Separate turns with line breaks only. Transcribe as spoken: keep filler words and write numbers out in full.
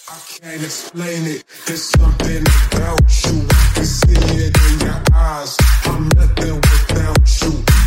I can't explain it. There's something about you. I can see it in your eyes. I'm nothing without you.